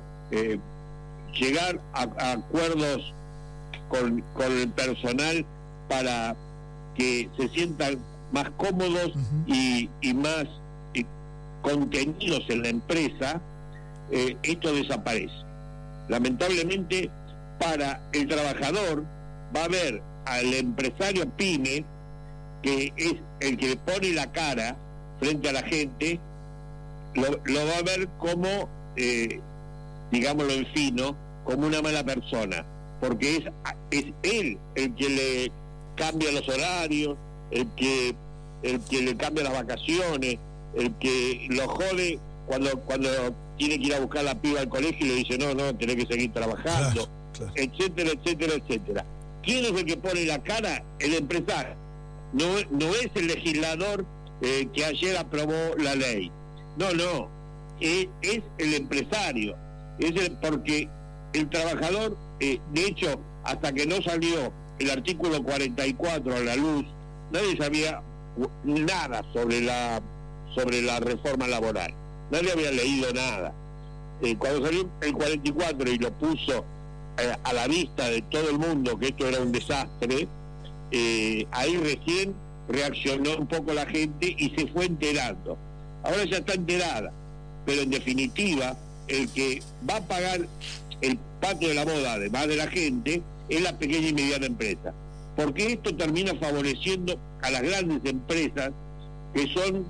S13: llegar a acuerdos con el personal para que se sientan más cómodos y más contenidos en la empresa, esto desaparece. Lamentablemente, para el trabajador va a haber al empresario pyme, que es el que le pone la cara frente a la gente, lo va a ver como, digámoslo en fino, como una mala persona, porque es él el que le cambia los horarios, el que le cambia las vacaciones, el que lo jode cuando tiene que ir a buscar a la piba al colegio y le dice no, tenés que seguir trabajando, claro. Etcétera, etcétera, etcétera. ¿Quién es el que pone la cara? El empresario. No es el legislador que ayer aprobó la ley. No, es el empresario. Porque el trabajador, de hecho, hasta que no salió el artículo 44 a la luz, nadie sabía nada sobre la reforma laboral. Nadie había leído nada. Cuando salió el 44 y lo puso a la vista de todo el mundo que esto era un desastre, ahí recién reaccionó un poco la gente y se fue enterando. Ahora ya está enterada, pero en definitiva el que va a pagar el pato de la boda, además de la gente, es la pequeña y mediana empresa, porque esto termina favoreciendo a las grandes empresas que son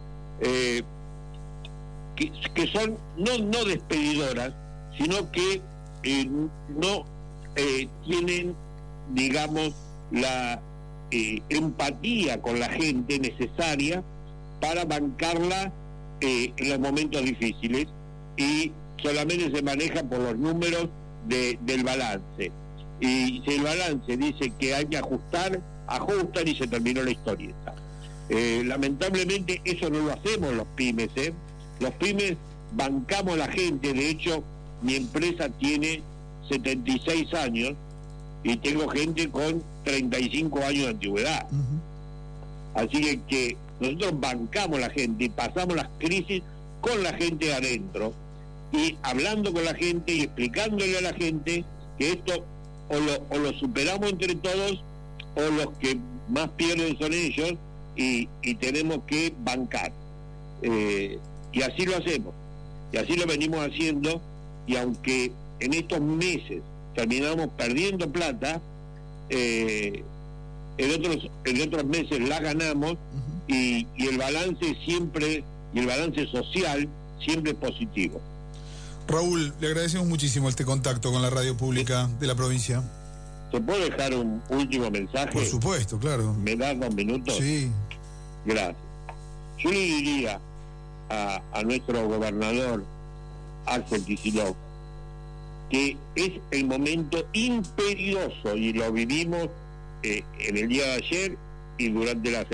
S13: que son no despedidoras, sino que no tienen, digamos, la empatía con la gente necesaria para bancarla en los momentos difíciles, y solamente se maneja por los números del balance. Y si el balance dice que hay que ajustan y se terminó la historieta. Lamentablemente eso no lo hacemos los pymes. Los pymes bancamos a la gente. De hecho, mi empresa tiene 76 años y tengo gente con 35 años de antigüedad. Así que nosotros bancamos a la gente y pasamos las crisis con la gente adentro, y hablando con la gente y explicándole a la gente que esto o lo superamos entre todos, o los que más pierden son ellos, y tenemos que bancar. Y así lo hacemos, y así lo venimos haciendo, y aunque en estos meses terminamos perdiendo plata, en otros meses la ganamos, y el balance siempre, y el balance social siempre es positivo.
S6: Raúl, le agradecemos muchísimo este contacto con la radio pública de la provincia.
S13: ¿Se puede dejar un último mensaje?
S6: Por supuesto, claro.
S13: ¿Me das 2 minutos?
S6: Sí.
S13: Gracias. Yo le diría a nuestro gobernador Axel Kicillof que es el momento imperioso, y lo vivimos en el día de ayer y durante la semana.